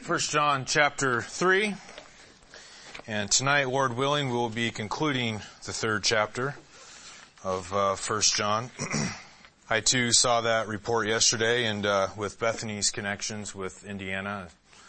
First John chapter 3, and tonight, Lord willing, we will be concluding the third chapter of First John. I too saw that report yesterday, and with Bethany's connections with Indiana,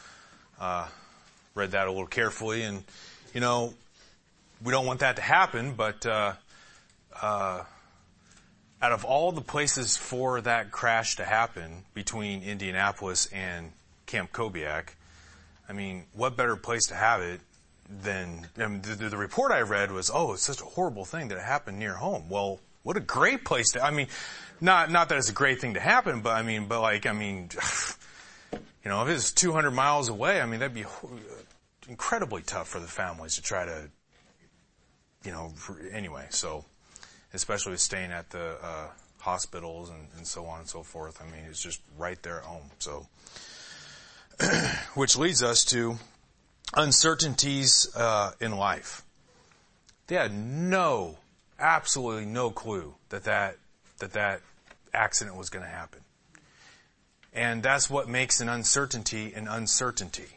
read that a little carefully, and we don't want that to happen, but out of all the places for that crash to happen between Indianapolis and Camp Kobiak, what better place to have it than, the report I read was, it's such a horrible thing that it happened near home. Well, what a great place to, not that it's a great thing to happen, but if it's 200 miles away, that'd be incredibly tough for the families to try to, anyway, so, especially with staying at the, hospitals and so on and so forth. It's just right there at home, so. Which leads us to uncertainties in life. They had absolutely no clue that accident was going to happen. And that's what makes an uncertainty an uncertainty.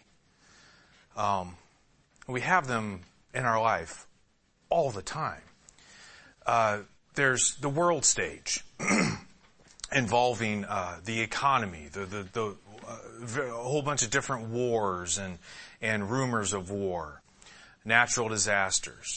We have them in our life all the time. There's the world stage involving the economy, a whole bunch of different wars and rumors of war, natural disasters.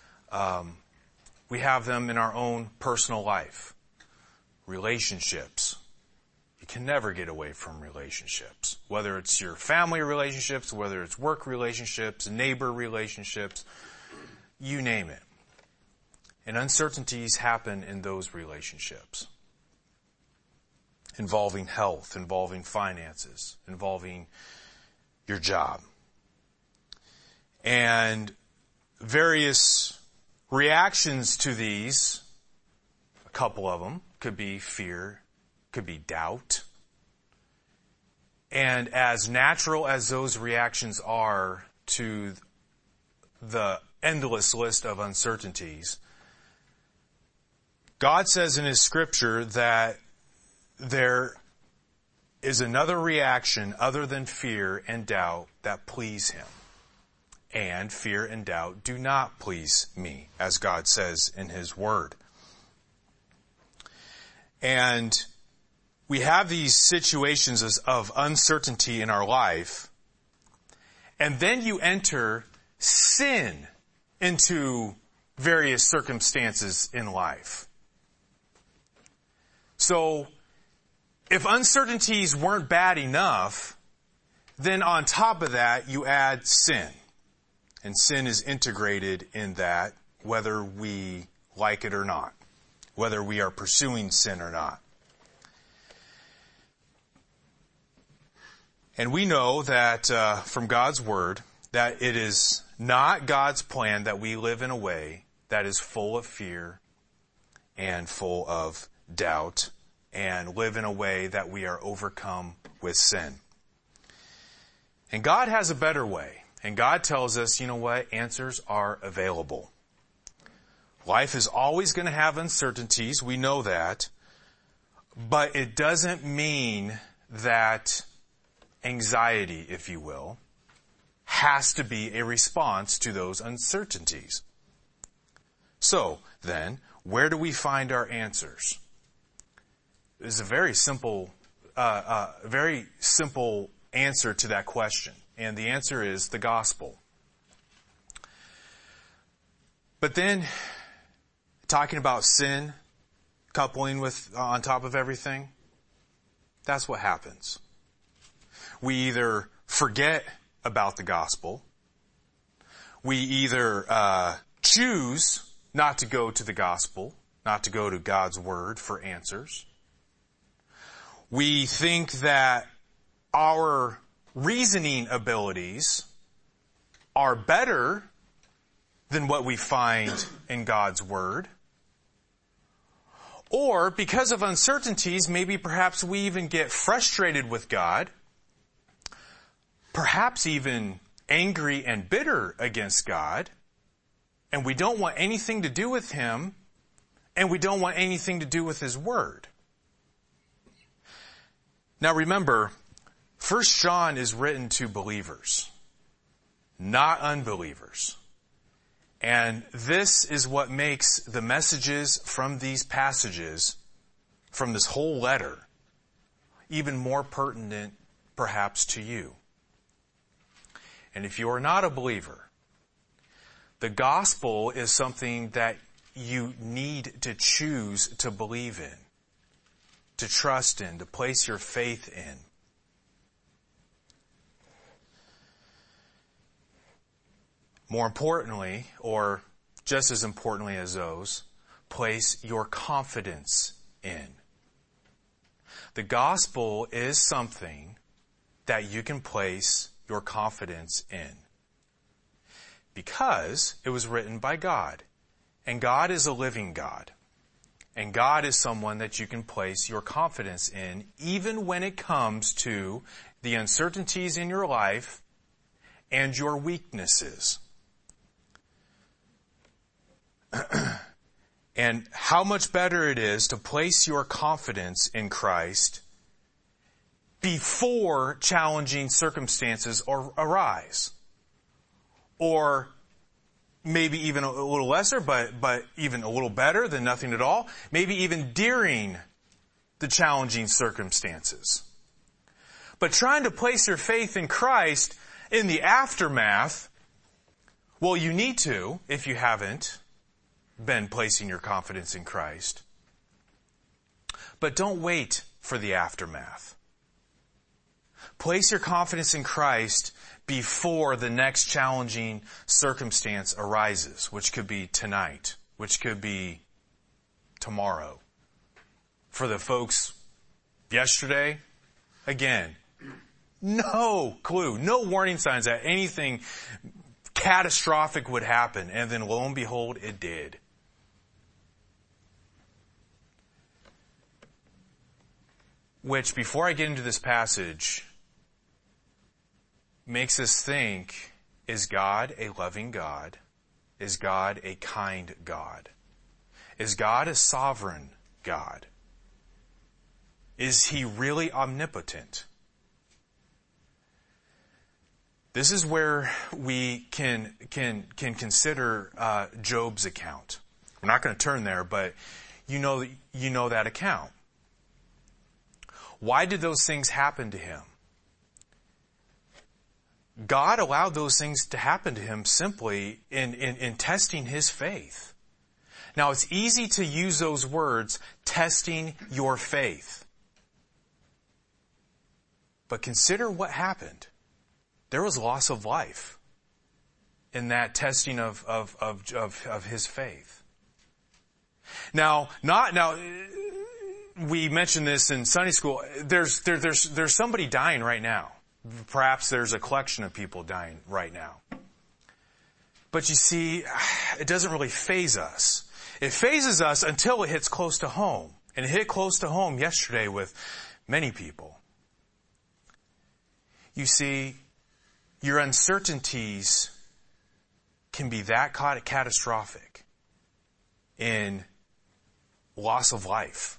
We have them in our own personal life. Relationships. You can never get away from relationships. Whether it's your family relationships, whether it's work relationships, neighbor relationships, you name it. And uncertainties happen in those relationships. Involving health, involving finances, involving your job. And various reactions to these, a couple of them, could be fear, could be doubt. And as natural as those reactions are to the endless list of uncertainties, God says in His Scripture that there is another reaction other than fear and doubt that please Him. And fear and doubt do not please me, as God says in His Word. And we have these situations of uncertainty in our life, and then you enter sin into various circumstances in life. So, if uncertainties weren't bad enough, then on top of that, you add sin. And sin is integrated in that, whether we like it or not. Whether we are pursuing sin or not. And we know that from God's Word, that it is not God's plan that we live in a way that is full of fear and full of doubt, and live in a way that we are overcome with sin. And God has a better way. And God tells us, answers are available. Life is always going to have uncertainties. We know that. But it doesn't mean that anxiety, if you will, has to be a response to those uncertainties. So, then, where do we find our answers? There's a very simple answer to that question. And the answer is the gospel. But then, talking about sin, coupling with, on top of everything, that's what happens. We either forget about the gospel, we either choose not to go to the gospel, not to go to God's Word for answers. We think that our reasoning abilities are better than what we find in God's Word. Or, because of uncertainties, maybe perhaps we even get frustrated with God, perhaps even angry and bitter against God, and we don't want anything to do with Him, and we don't want anything to do with His Word. Now remember, First John is written to believers, not unbelievers. And this is what makes the messages from these passages, from this whole letter, even more pertinent perhaps to you. And if you are not a believer, the gospel is something that you need to choose to believe in, to trust in, to place your faith in. More importantly, or just as importantly as those, place your confidence in. The gospel is something that you can place your confidence in, because it was written by God, and God is a living God, and God is someone that you can place your confidence in, even when it comes to the uncertainties in your life and your weaknesses. And how much better it is to place your confidence in Christ before challenging circumstances arise. Or maybe even a little lesser, but even a little better than nothing at all. Maybe even during the challenging circumstances. But trying to place your faith in Christ in the aftermath, well, you need to, if you haven't been placing your confidence in Christ. But don't wait for the aftermath. Place your confidence in Christ before the next challenging circumstance arises, which could be tonight, which could be tomorrow. For the folks yesterday, again, no clue, no warning signs that anything catastrophic would happen, and then lo and behold, it did. Which, before I get into this passage, makes us think, is God a loving God? Is God a kind God? Is God a sovereign God? Is He really omnipotent? This is where we can consider Job's account. We're not going to turn there, but you know that account. Why did those things happen to him? God allowed those things to happen to him simply in testing his faith. Now, it's easy to use those words, testing your faith. But consider what happened. There was loss of life in that testing of his faith. Now, we mentioned this in Sunday school. There's somebody dying right now. Perhaps there's a collection of people dying right now. But you see, it doesn't really faze us. It phases us until it hits close to home. And it hit close to home yesterday with many people. You see, your uncertainties can be that catastrophic in loss of life.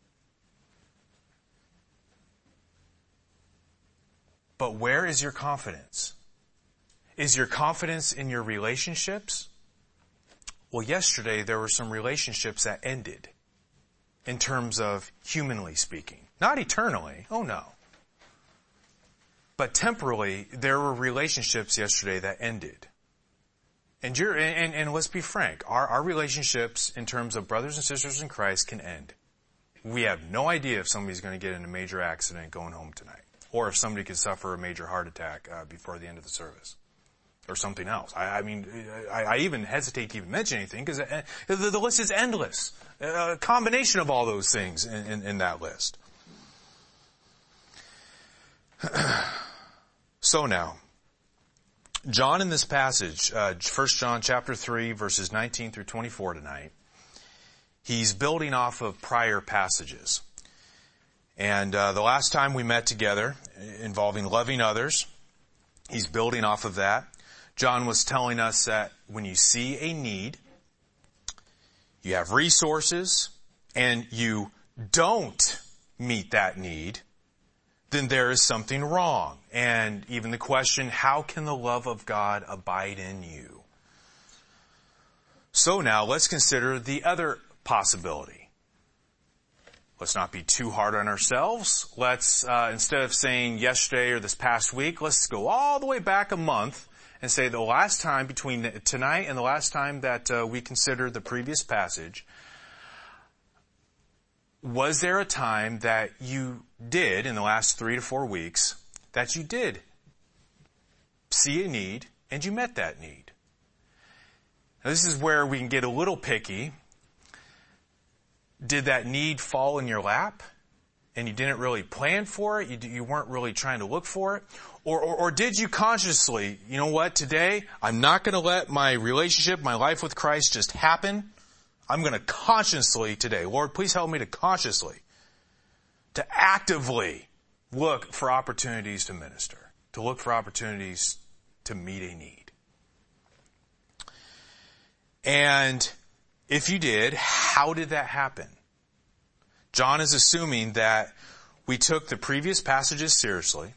But where is your confidence? Is your confidence in your relationships? Well, yesterday there were some relationships that ended in terms of humanly speaking. Not eternally, oh no. But temporally, there were relationships yesterday that ended. And let's be frank, our relationships in terms of brothers and sisters in Christ can end. We have no idea if somebody's going to get in a major accident going home tonight. Or if somebody could suffer a major heart attack before the end of the service. Or something else. I even hesitate to even mention anything because the list is endless. A combination of all those things in that list. So now, John in this passage, 1 John chapter 3, verses 19 through 24 tonight, he's building off of prior passages. And the last time we met together, involving loving others, he's building off of that. John was telling us that when you see a need, you have resources, and you don't meet that need, then there is something wrong. And even the question, how can the love of God abide in you? So now let's consider the other possibility. Let's not be too hard on ourselves. Let's, instead of saying yesterday or this past week, let's go all the way back a month and say the last time between tonight and the last time that we considered the previous passage, was there a time that you did in the last 3 to 4 weeks that you did see a need and you met that need? Now, this is where we can get a little picky. Did that need fall in your lap and you didn't really plan for it? You weren't really trying to look for it? Or did you consciously, you know what, today I'm not going to let my relationship, my life with Christ just happen. I'm going to consciously today, Lord, please help me to consciously, to actively look for opportunities to minister, to look for opportunities to meet a need. And if you did, how did that happen? John is assuming that we took the previous passages seriously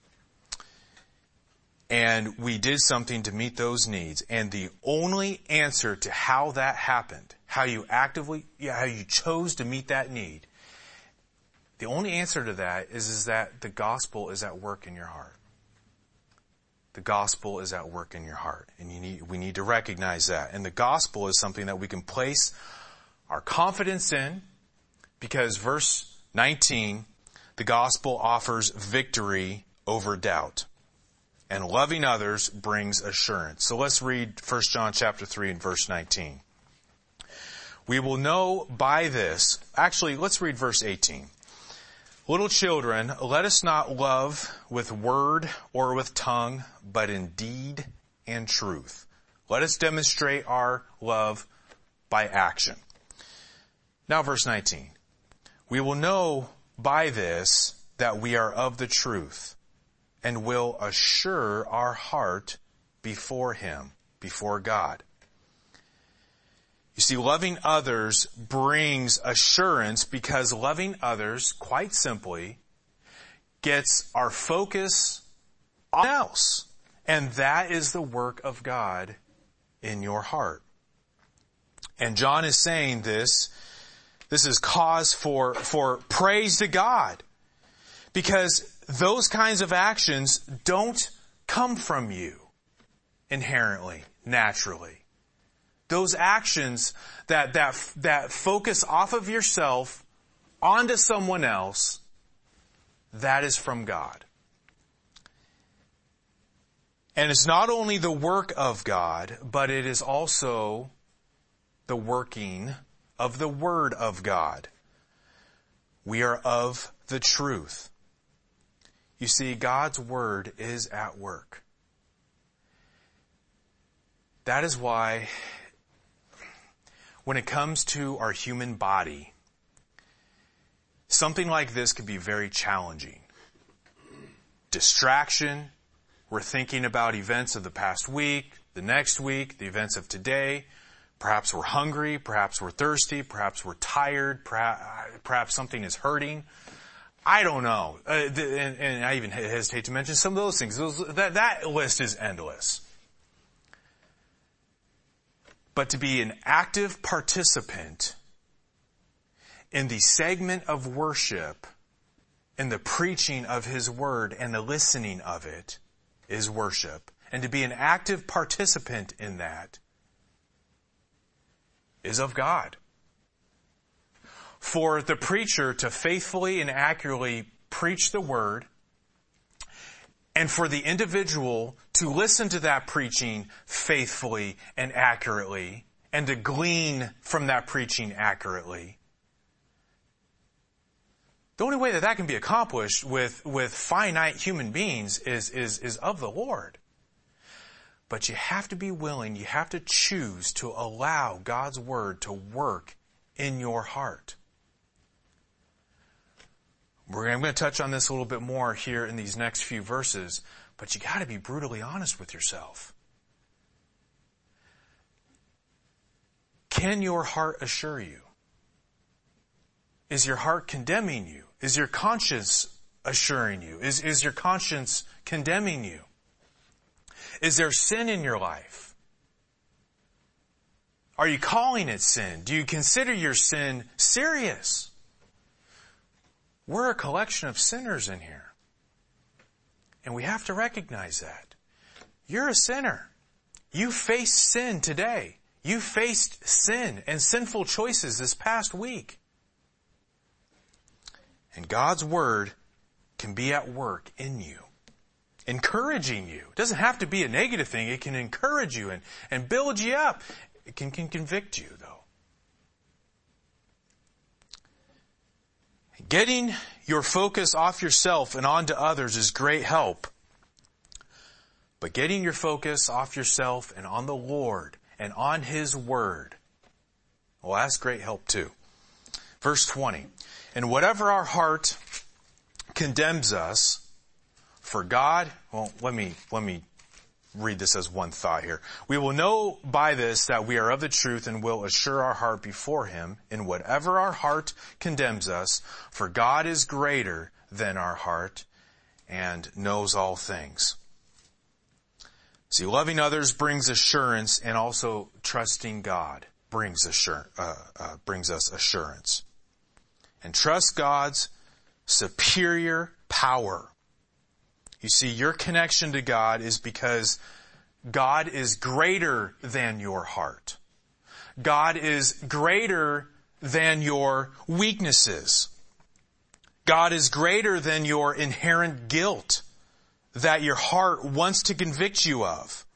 and we did something to meet those needs. And the only answer to how that happened, how you chose to meet that need, the only answer to that is that the gospel is at work in your heart. The gospel is at work in your heart. And we need to recognize that. And the gospel is something that we can place our confidence in, because verse 19, the gospel offers victory over doubt. And loving others brings assurance. So let's read 1 John chapter 3 and verse 19. We will know by this, actually let's read verse 18. Little children, let us not love with word or with tongue, but in deed and truth. Let us demonstrate our love by action. Now verse 19. We will know by this that we are of the truth, and will assure our heart before Him, before God. You see, loving others brings assurance, because loving others, quite simply, gets our focus on else. And that is the work of God in your heart. And John is saying this is cause for praise to God. Because those kinds of actions don't come from you inherently, naturally. Those actions that focus off of yourself onto someone else, that is from God. And it's not only the work of God, but it is also the working of the Word of God. We are of the truth. You see, God's Word is at work. That is why, when it comes to our human body, something like this could be very challenging. Distraction. We're thinking about events of the past week, the next week, the events of today. Perhaps we're hungry. Perhaps we're thirsty. Perhaps we're tired. Perhaps something is hurting. I don't know. And I even hesitate to mention some of those things. That list is endless. But to be an active participant in the segment of worship, in the preaching of His Word and the listening of it, is worship. And to be an active participant in that is of God. For the preacher to faithfully and accurately preach the Word, and for the individual to listen to that preaching faithfully and accurately, and to glean from that preaching accurately. The only way that can be accomplished with finite human beings is of the Lord. But you have to be willing, you have to choose to allow God's Word to work in your heart. I'm going to touch on this a little bit more here in these next few verses, but you got to be brutally honest with yourself. Can your heart assure you? Is your heart condemning you? Is your conscience assuring you? Is your conscience condemning you? Is there sin in your life? Are you calling it sin? Do you consider your sin serious? We're a collection of sinners in here. And we have to recognize that. You're a sinner. You faced sin today. You faced sin and sinful choices this past week. And God's Word can be at work in you, encouraging you. It doesn't have to be a negative thing. It can encourage you and build you up. It can convict you, though. Getting your focus off yourself and onto others is great help. But getting your focus off yourself and on the Lord and on His Word, well, that's great help too. Verse 20. And whatever our heart condemns us, for God, well, let me read this as one thought here. We will know by this that we are of the truth and will assure our heart before Him in whatever our heart condemns us, for God is greater than our heart and knows all things. See, loving others brings assurance, and also trusting God brings us assurance. And trust God's superior power. You see, your connection to God is because God is greater than your heart. God is greater than your weaknesses. God is greater than your inherent guilt that your heart wants to convict you of.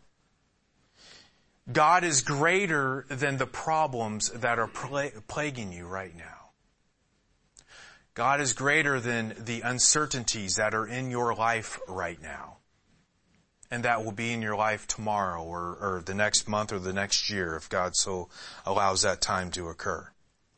God is greater than the problems that are plaguing you right now. God is greater than the uncertainties that are in your life right now, and that will be in your life tomorrow or the next month or the next year if God so allows that time to occur.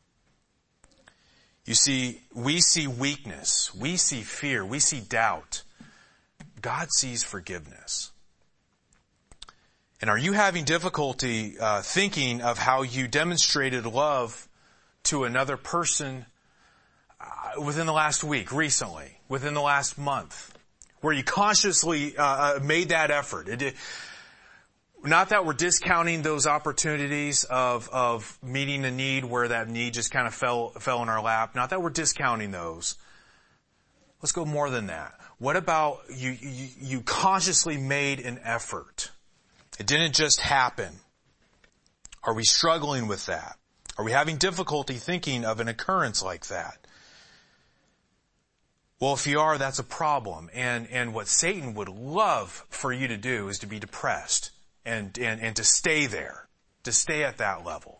You see, we see weakness, we see fear, we see doubt. God sees forgiveness. And are you having difficulty thinking of how you demonstrated love to another person within the last week, recently, within the last month, where you consciously made that effort? Not that we're discounting those opportunities of meeting a need where that need just kind of fell in our lap. Not that we're discounting those. Let's go more than that. What about you consciously made an effort? It didn't just happen. Are we struggling with that? Are we having difficulty thinking of an occurrence like that? Well, if you are, that's a problem. And what Satan would love for you to do is to be depressed and to stay there, to stay at that level.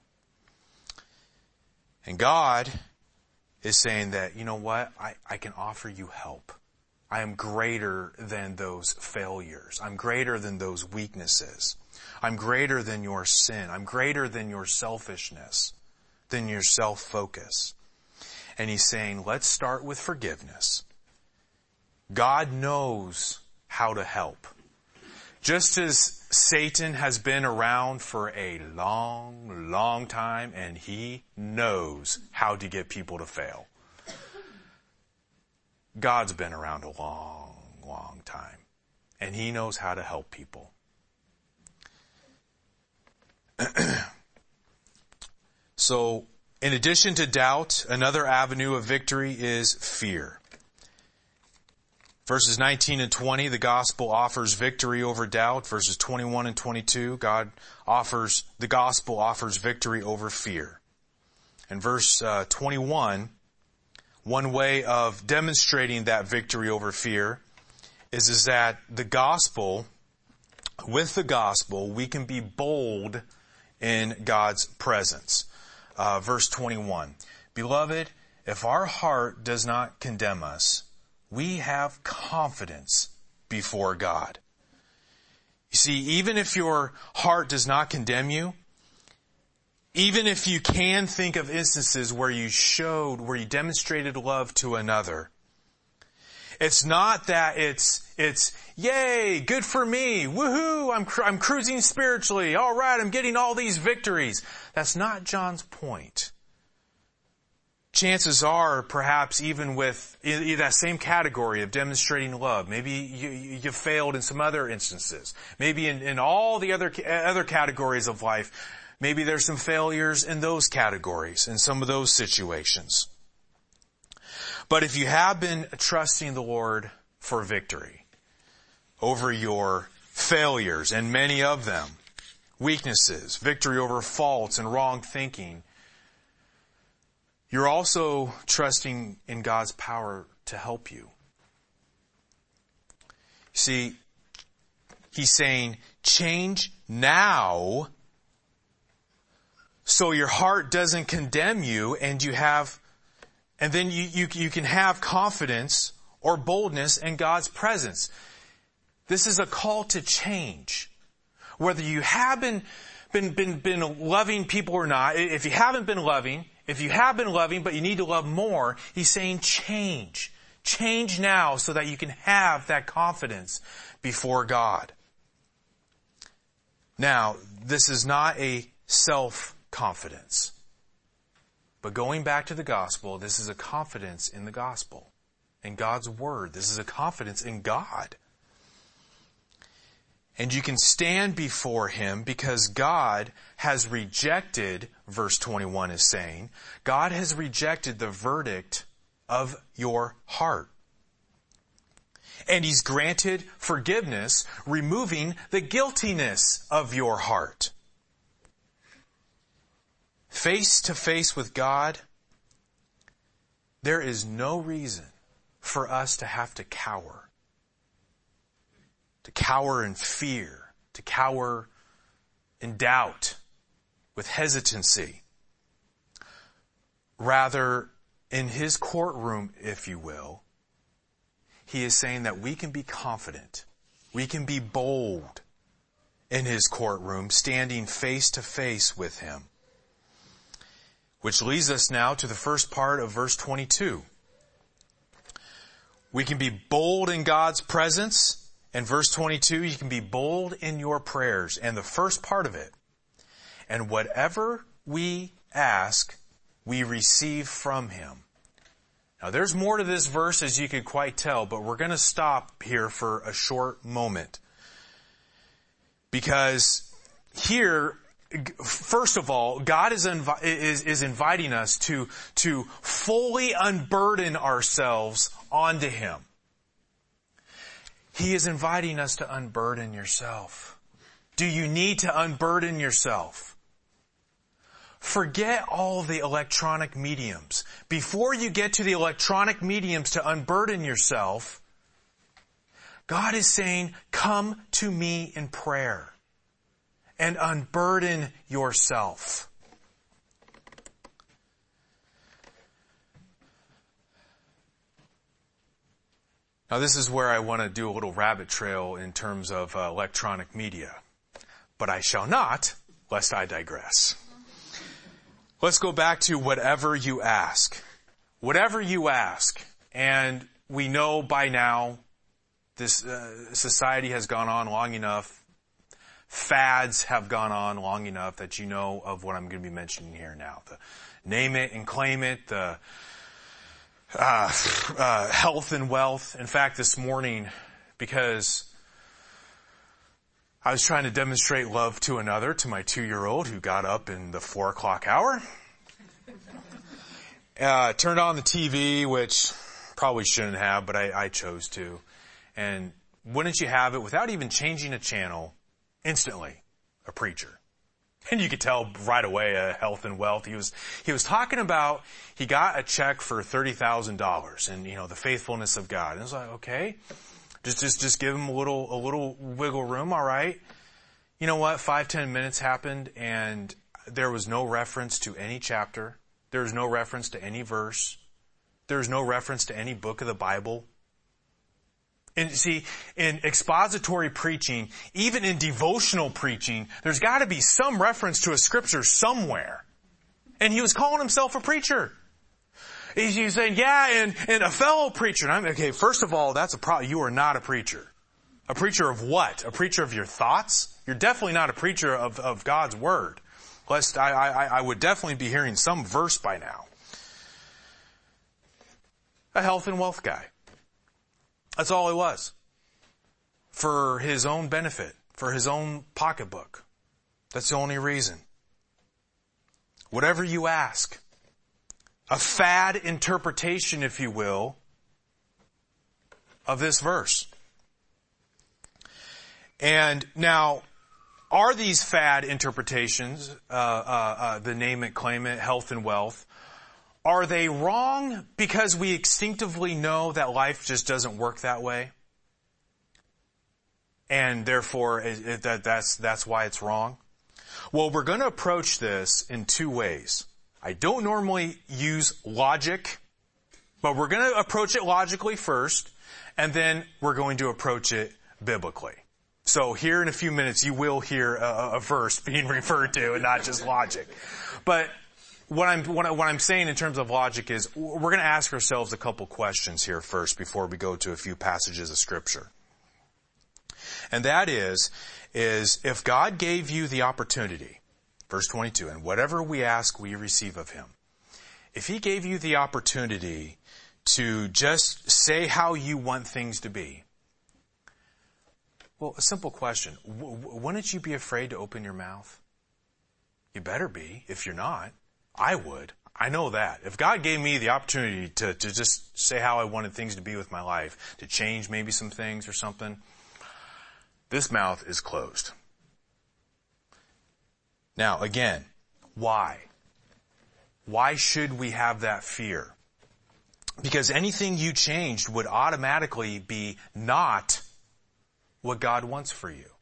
And God is saying that, you know what? I can offer you help. I am greater than those failures. I'm greater than those weaknesses. I'm greater than your sin. I'm greater than your selfishness, than your self-focus. And He's saying, let's start with forgiveness. God knows how to help. Just as Satan has been around for a long, long time, and he knows how to get people to fail. God's been around a long, long time, and He knows how to help people. So, in addition to doubt, another avenue of victory is fear. Verses 19 and 20, the gospel offers victory over doubt. Verses 21 and 22, the gospel offers victory over fear. And verse 21, one way of demonstrating that victory over fear is that with the gospel, we can be bold in God's presence. Verse 21, Beloved, if our heart does not condemn us, we have confidence before God. You see, even if your heart does not condemn you, even if you can think of instances where you demonstrated love to another, it's not that it's yay, good for me, woohoo, I'm cruising spiritually, all right, I'm getting all these victories. That's not John's point. chances are, perhaps even with that same category of demonstrating love, maybe you failed in some other instances. Maybe in all the other categories of life, maybe there's some failures in those categories, in some of those situations. But if you have been trusting the Lord for victory over your failures, and many of them, weaknesses, victory over faults and wrong thinking, you're also trusting in God's power to help you. See, he's saying, change now so your heart doesn't condemn you and then you can have confidence or boldness in God's presence. This is a call to change. Whether you have been loving people or not, if you haven't been loving, if you have been loving, but you need to love more, he's saying change. Change now so that you can have that confidence before God. Now, this is not a self-confidence. But going back to the gospel, this is a confidence in the gospel, in God's word. This is a confidence in God. And you can stand before him because God has rejected, verse 21 is saying, God has rejected the verdict of your heart. And he's granted forgiveness, removing the guiltiness of your heart. Face to face with God, there is no reason for us to have to cower. To cower in fear, to cower in doubt, with hesitancy. Rather, in his courtroom, if you will, he is saying that we can be confident, we can be bold in his courtroom, standing face to face with him. Which leads us now to the first part of verse 22. We can be bold in God's presence. In verse 22, you can be bold in your prayers. And the first part of it, and whatever we ask, we receive from him. Now there's more to this verse, as you could quite tell, but we're going to stop here for a short moment. Because here, first of all, God is inviting us to fully unburden ourselves onto him. He is inviting us to unburden yourself. Do you need to unburden yourself? Forget all the electronic mediums. Before you get to the electronic mediums to unburden yourself, God is saying, come to me in prayer and unburden yourself. Now this is where I want to do a little rabbit trail in terms of electronic media. But I shall not, lest I digress. Let's go back to whatever you ask. Whatever you ask. And we know by now this society has gone on long enough. Fads have gone on long enough that you know of what I'm going to be mentioning here now. The name it and claim it, the health and wealth. In fact, this morning, because I was trying to demonstrate love to another, to my 2-year-old who got up in the 4 o'clock hour, turned on the TV, which probably shouldn't have, but I chose to. And wouldn't you have it, without even changing a channel, instantly, a preacher. And you could tell right away, health and wealth. He was talking about, he got a check for $30,000 and, the faithfulness of God. And I was like, okay, just give him a little wiggle room. All right. You know what? 5-10 minutes happened and there was no reference to any chapter. There was no reference to any verse. There was no reference to any book of the Bible. And see, in expository preaching, even in devotional preaching, there's got to be some reference to a scripture somewhere. And he was calling himself a preacher. He's saying, yeah, and a fellow preacher. And okay, first of all, that's a problem. You are not a preacher. A preacher of what? A preacher of your thoughts? You're definitely not a preacher of God's word. Lest I would definitely be hearing some verse by now. a health and wealth guy. That's all he was. For his own benefit, for his own pocketbook. That's the only reason. Whatever you ask. A fad interpretation, if you will, of this verse. And now, are these fad interpretations, the name it, claim it, health and wealth, are they wrong because we instinctively know that life just doesn't work that way? And therefore, that's why it's wrong? Well, we're going to approach this in two ways. I don't normally use logic, but we're going to approach it logically first, and then we're going to approach it biblically. So here in a few minutes, you will hear a verse being referred to and not just logic. But what I'm saying in terms of logic is we're going to ask ourselves a couple questions here first before we go to a few passages of Scripture. And that is if God gave you the opportunity, verse 22, and whatever we ask, we receive of Him. If He gave you the opportunity to just say how you want things to be, well, a simple question. Wouldn't you be afraid to open your mouth? You better be, if you're not. I would. I know that. If God gave me the opportunity to just say how I wanted things to be with my life, to change maybe some things or something, this mouth is closed. Now, again, why? Why should we have that fear? Because anything you changed would automatically be not what God wants for you.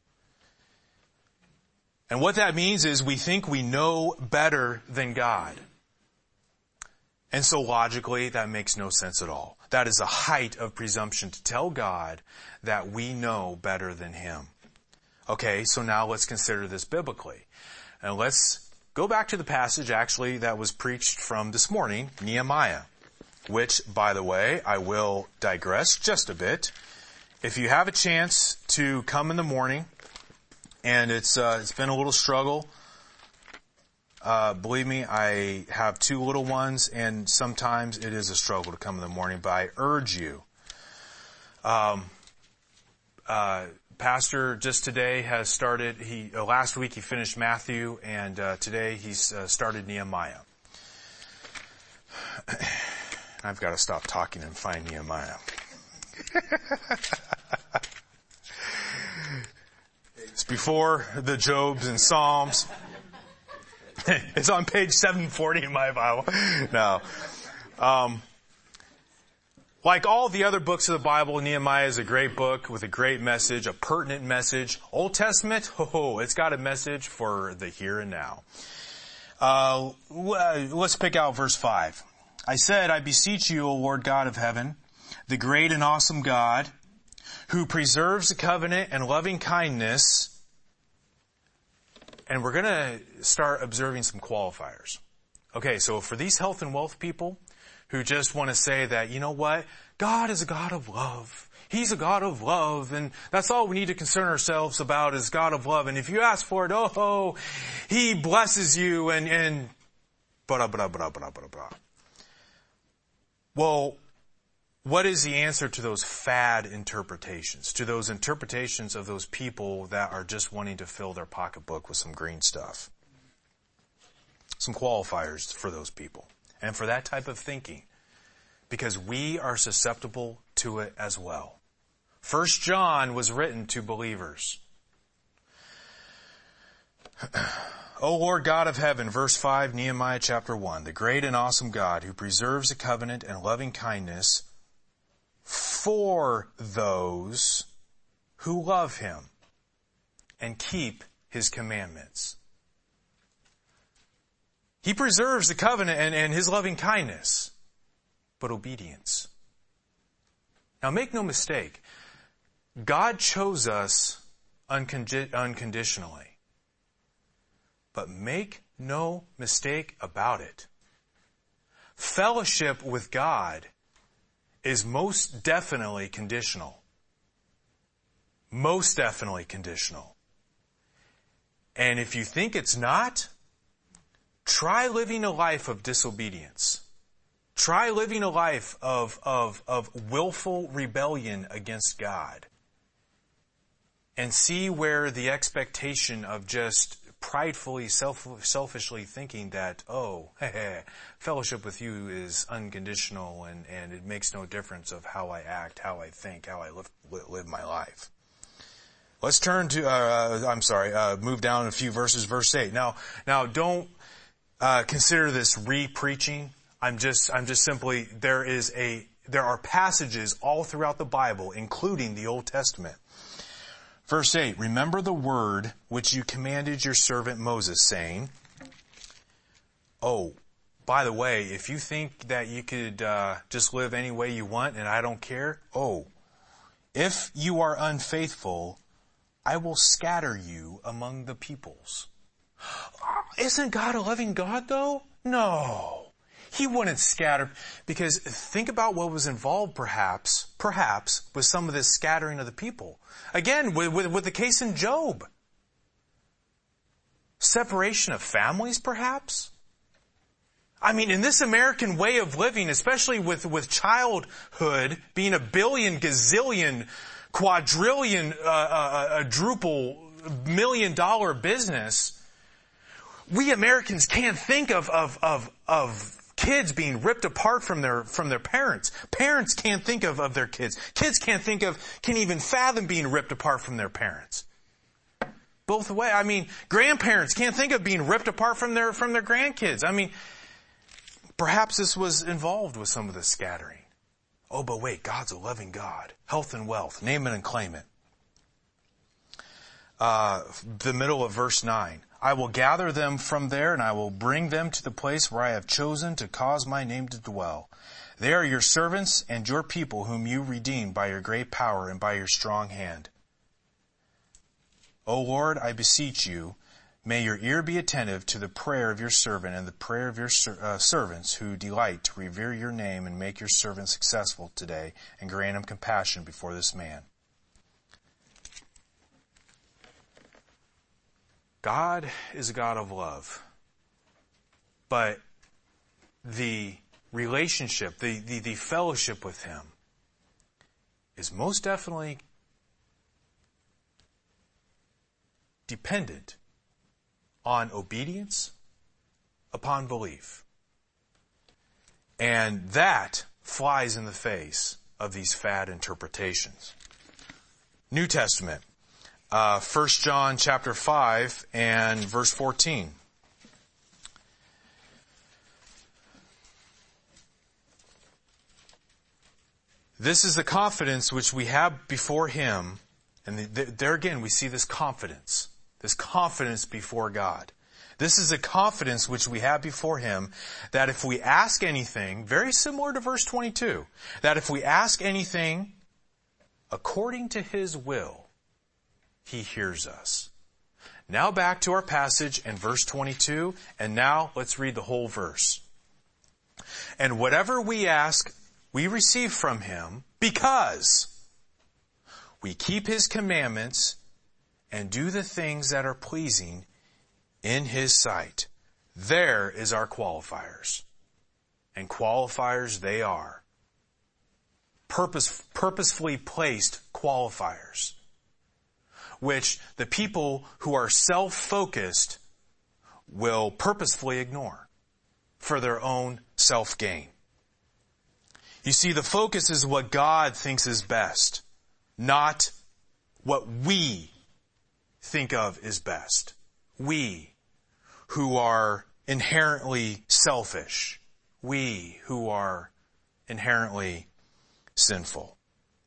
And what that means is we think we know better than God. And so logically, that makes no sense at all. That is a height of presumption to tell God that we know better than Him. Okay, so now let's consider this biblically. And let's go back to the passage actually that was preached from this morning, Nehemiah, which, by the way, I will digress just a bit. If you have a chance to come in the morning, and it's been a little struggle, believe me, I have two little ones, and sometimes it is a struggle to come in the morning, but I urge you. Pastor just today has started, last week he finished Matthew, and today he's started Nehemiah. I've got to stop talking and find Nehemiah. It's before the Jobs and Psalms. It's on page 740 in my Bible. No. Like all the other books of the Bible, Nehemiah is a great book with a great message, a pertinent message. Old Testament, it's got a message for the here and now. Let's pick out verse 5. I said, I beseech you, O Lord God of heaven, the great and awesome God, who preserves the covenant and loving kindness. And we're going to start observing some qualifiers. Okay, so for these health and wealth people who just want to say that, you know what, God is a God of love. He's a God of love, and that's all we need to concern ourselves about is God of love. And if you ask for it, He blesses you and blah, blah, blah, blah, blah, blah. Well, what is the answer to those fad interpretations, to those interpretations of those people that are just wanting to fill their pocketbook with some green stuff? Some qualifiers for those people and for that type of thinking, because we are susceptible to it as well. 1 John was written to believers. O Lord God of heaven, verse 5, Nehemiah chapter 1, the great and awesome God who preserves the covenant and loving kindness for those who love Him and keep His commandments. He preserves the covenant and His loving kindness, but obedience. Now make no mistake, God chose us unconditionally. But make no mistake about it. Fellowship with God is most definitely conditional. Most definitely conditional. And if you think it's not, try living a life of disobedience. Try living a life of willful rebellion against God. And see where the expectation of just pridefully, selfishly thinking that, fellowship with you is unconditional and it makes no difference of how I act, how I think, how I live my life. Let's turn to, move down a few verses, verse 8. Now don't consider this re-preaching. I'm just simply, there are passages all throughout the Bible, including the Old Testament. Verse 8, remember the word which you commanded your servant Moses, saying, by the way, if you think that you could just live any way you want and I don't care, if you are unfaithful, I will scatter you among the peoples. Isn't God a loving God, though? No. He wouldn't scatter, because think about what was involved perhaps with some of this scattering of the people. Again, with the case in Job. Separation of families, perhaps? I mean, in this American way of living, especially with childhood being a billion, gazillion, quadrillion, druple $1 million business, we Americans can't think of kids being ripped apart from their parents. Parents can't think of their kids. Kids can't even fathom being ripped apart from their parents. Both way. I mean, grandparents can't think of being ripped apart from their grandkids. I mean, perhaps this was involved with some of the scattering. But wait, God's a loving God. Health and wealth. Name it and claim it. The middle of verse 9. I will gather them from there, and I will bring them to the place where I have chosen to cause my name to dwell. They are your servants and your people, whom you redeemed by your great power and by your strong hand. O Lord, I beseech you, may your ear be attentive to the prayer of your servant and the prayer of your servants who delight to revere your name, and make your servant successful today, and grant him compassion before this man. God is a God of love, but the relationship, the fellowship with Him is most definitely dependent on obedience, upon belief. And that flies in the face of these fad interpretations. New Testament. 1 John chapter 5 and verse 14. This is the confidence which we have before Him. And there again we see this confidence before God. This is a confidence which we have before Him, that if we ask anything, very similar to verse 22, that if we ask anything according to His will, He hears us. Now back to our passage in verse 22, and now let's read the whole verse. And whatever we ask, we receive from Him, because we keep His commandments and do the things that are pleasing in His sight. There is our qualifiers. And qualifiers they are. Purposefully placed qualifiers, which the people who are self-focused will purposefully ignore for their own self-gain. You see, the focus is what God thinks is best, not what we think of is best. We who are inherently selfish. We who are inherently sinful.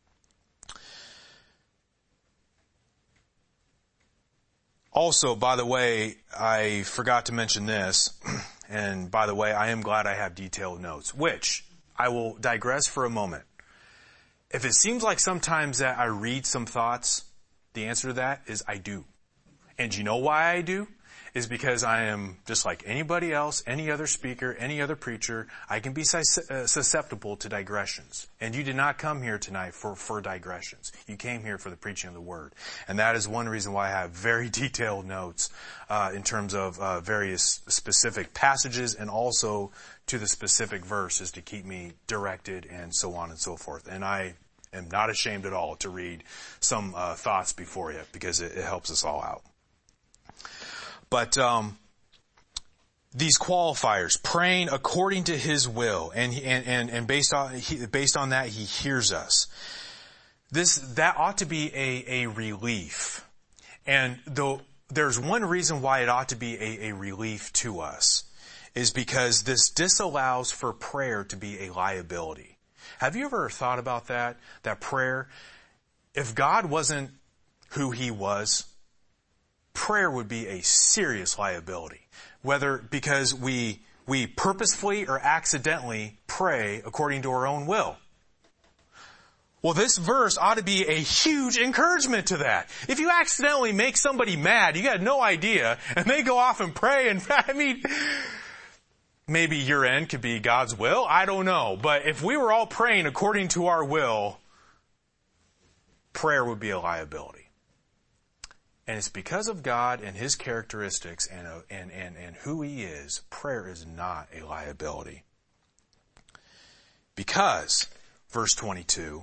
Also, by the way, I forgot to mention this, and by the way, I am glad I have detailed notes, which I will digress for a moment. If it seems like sometimes that I read some thoughts, the answer to that is I do. And you know why I do? Is because I am just like anybody else, any other speaker, any other preacher. I can be susceptible to digressions. And you did not come here tonight for digressions. You came here for the preaching of the Word. And that is one reason why I have very detailed notes in terms of various specific passages and also to the specific verses to keep me directed and so on and so forth. And I am not ashamed at all to read some thoughts before you because it helps us all out. But these qualifiers, praying according to His will, and based on that, He hears us. That ought to be a relief. And though there's one reason why it ought to be a relief to us, is because this disallows for prayer to be a liability. Have you ever thought about that? That prayer, if God wasn't who He was, prayer would be a serious liability. Whether because we purposefully or accidentally pray according to our own will. Well, this verse ought to be a huge encouragement to that. If you accidentally make somebody mad, you got no idea, and they go off and pray, and I mean, maybe your end could be God's will, I don't know. But if we were all praying according to our will, prayer would be a liability. And it's because of God and His characteristics and who He is, prayer is not a liability. Because, verse 22,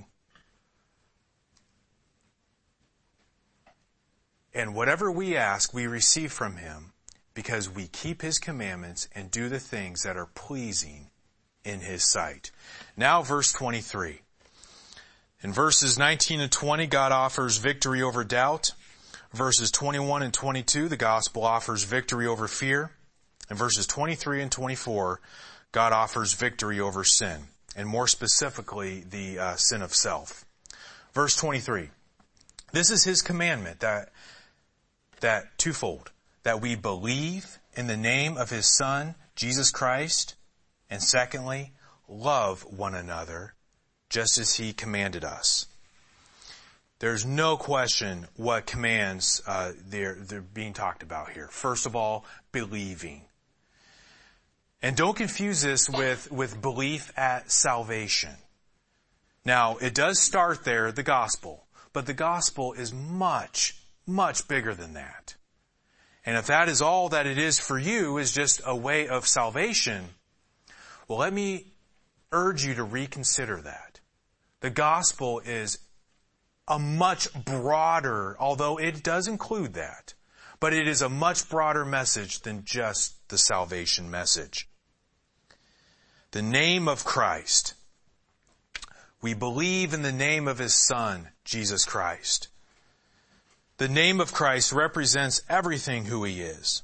and whatever we ask, we receive from Him, because we keep His commandments and do the things that are pleasing in His sight. Now, verse 23. In verses 19 and 20, God offers victory over doubt. Verses 21 and 22, the gospel offers victory over fear. In verses 23 and 24, God offers victory over sin, and more specifically, the sin of self. Verse 23, this is His commandment, that twofold, that we believe in the name of His Son, Jesus Christ, and secondly, love one another, just as He commanded us. There's no question what commands they're being talked about here. First of all, believing. And don't confuse this with belief at salvation. Now, it does start there, the gospel, but the gospel is much, much bigger than that. And if that is all that it is for you, is just a way of salvation, well, let me urge you to reconsider that. The gospel is a much broader, although it does include that, but it is a much broader message than just the salvation message. The name of Christ. We believe in the name of His Son, Jesus Christ. The name of Christ represents everything who He is.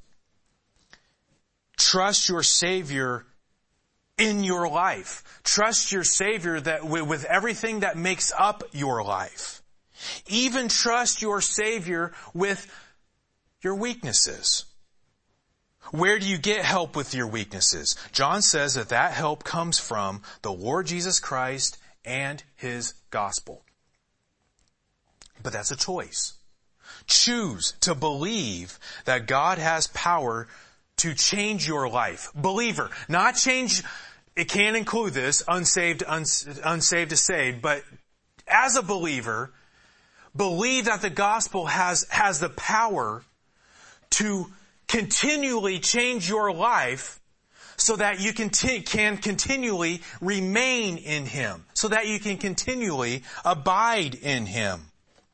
Trust your Savior in your life. Trust your Savior that with everything that makes up your life. Even trust your Savior with your weaknesses. Where do you get help with your weaknesses? John says that help comes from the Lord Jesus Christ and His gospel. But that's a choice. Choose to believe that God has power to change your life. Believer, not change, it can include this, unsaved to saved, but as a believer, believe that the gospel has the power to continually change your life so that you can continually remain in Him, so that you can continually abide in Him.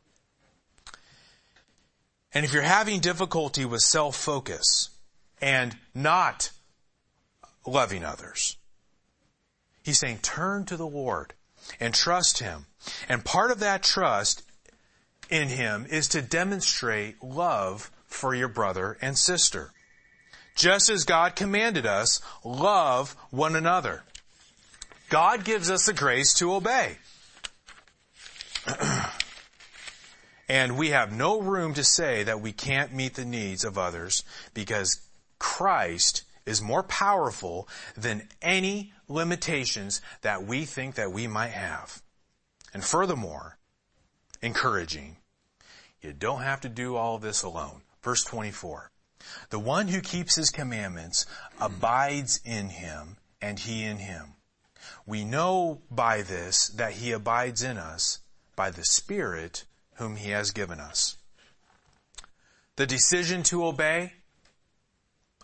And if you're having difficulty with self-focus and not loving others, He's saying turn to the Lord and trust Him. And part of that trust in Him is to demonstrate love for your brother and sister. Just as God commanded us, love one another. God gives us the grace to obey. And we have no room to say that we can't meet the needs of others because Christ is more powerful than any limitations that we think that we might have. And furthermore, encouraging, you don't have to do all of this alone. Verse 24, the one who keeps His commandments abides in Him and He in him. We know by this that He abides in us by the Spirit whom He has given us. The decision to obey,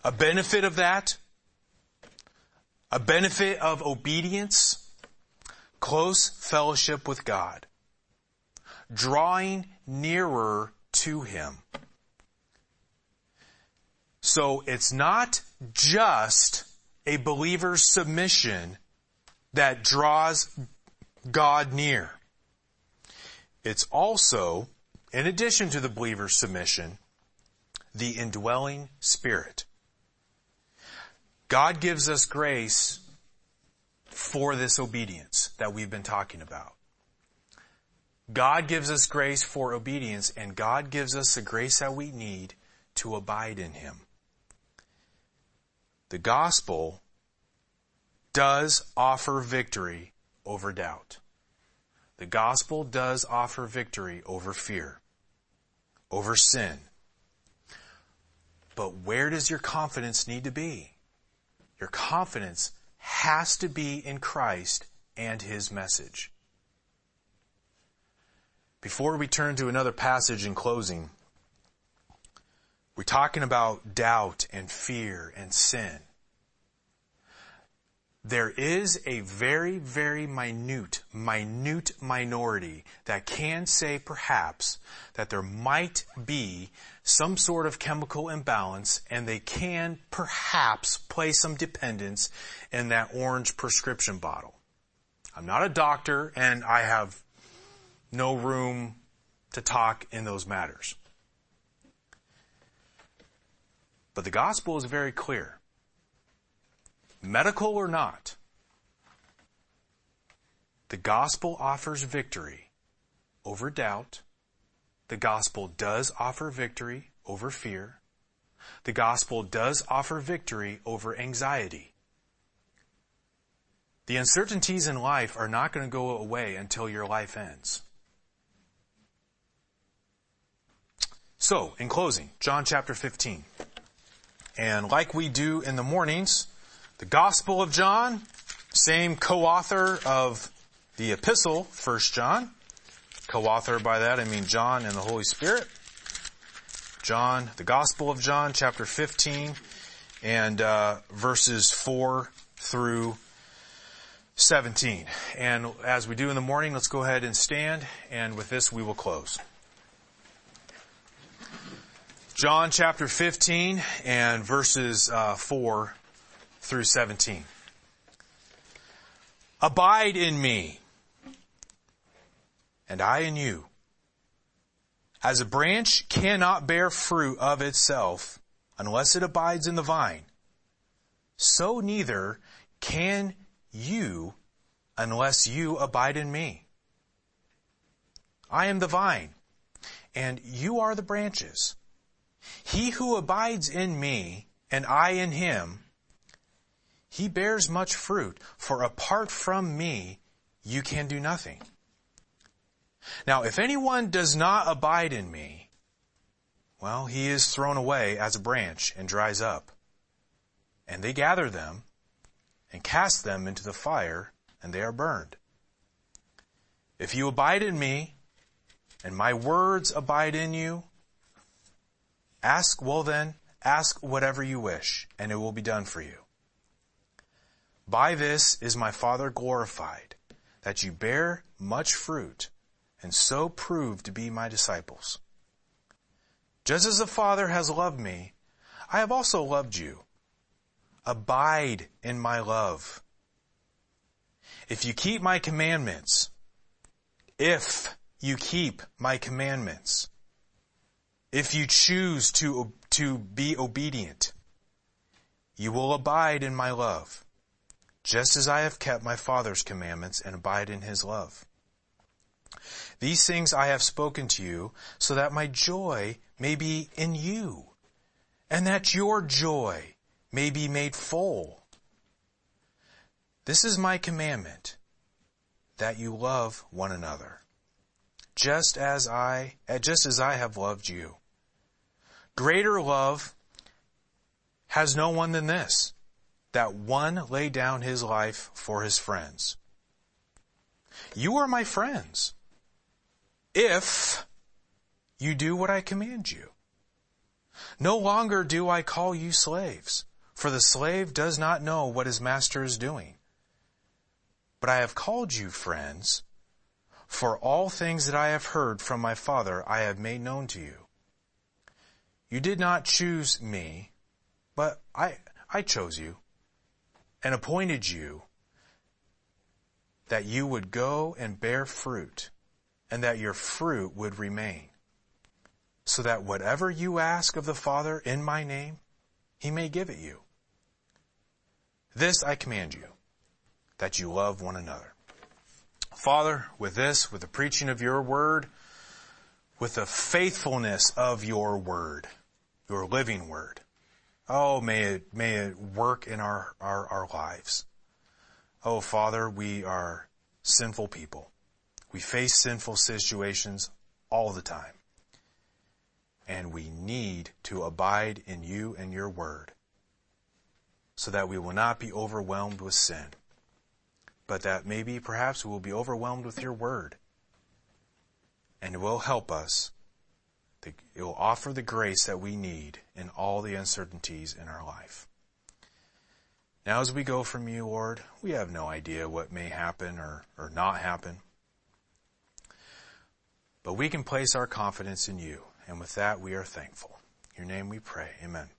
A benefit of that, a benefit of obedience, close fellowship with God, drawing nearer to Him. So it's not just a believer's submission that draws God near. It's also, in addition to the believer's submission, the indwelling Spirit. God gives us grace for this obedience that we've been talking about. God gives us grace for obedience, and God gives us the grace that we need to abide in Him. The gospel does offer victory over doubt. The gospel does offer victory over fear, over sin. But where does your confidence need to be? Your confidence has to be in Christ and His message. Before we turn to another passage in closing, we're talking about doubt and fear and sin. There is a very, very minute minority that can say perhaps that there might be some sort of chemical imbalance, and they can perhaps place some dependence in that orange prescription bottle. I'm not a doctor, and I have no room to talk in those matters. But the gospel is very clear. Medical or not, the gospel offers victory over doubt. The gospel does offer victory over fear. The gospel does offer victory over anxiety. The uncertainties in life are not going to go away until your life ends. So, in closing, John chapter 15. And like we do in the mornings, the Gospel of John, same co-author of the epistle, 1 John. Co-author by that, I mean John and the Holy Spirit. John, the Gospel of John, chapter 15, and verses 4 through 17. And as we do in the morning, let's go ahead and stand, and with this we will close. John chapter 15 and verses 4 through 17. Abide in me, and I in you. As a branch cannot bear fruit of itself unless it abides in the vine, so neither can you unless you abide in me. I am the vine, and you are the branches. He who abides in me, and I in him, he bears much fruit, for apart from me, you can do nothing. Now, if anyone does not abide in me, well, he is thrown away as a branch and dries up. And they gather them and cast them into the fire, and they are burned. If you abide in me, and my words abide in you, ask whatever you wish, and it will be done for you. By this is my Father glorified, that you bear much fruit, and so prove to be my disciples. Just as the Father has loved me, I have also loved you. Abide in my love. If you keep my commandments, if you choose to be obedient, you will abide in my love, just as I have kept my Father's commandments and abide in his love. These things I have spoken to you, so that my joy may be in you, and that your joy may be made full. This is my commandment, that you love one another, just as I have loved you. Greater love has no one than this, that one lay down his life for his friends. You are my friends, if you do what I command you. No longer do I call you slaves, for the slave does not know what his master is doing. But I have called you friends, for all things that I have heard from my Father I have made known to you. You did not choose me, but I chose you and appointed you that you would go and bear fruit, and that your fruit would remain, so that whatever you ask of the Father in my name, he may give it you. This I command you, that you love one another. Father, with the preaching of your word, with the faithfulness of your word, your living word, oh, may it work in our lives. Oh, Father, we are sinful people. We face sinful situations all the time. And we need to abide in you and your word so that we will not be overwhelmed with sin, but that maybe perhaps we will be overwhelmed with your word. And it will help us. It will offer the grace that we need in all the uncertainties in our life. Now as we go from you, Lord, we have no idea what may happen or not happen. But we can place our confidence in you, and with that we are thankful. In your name we pray. Amen.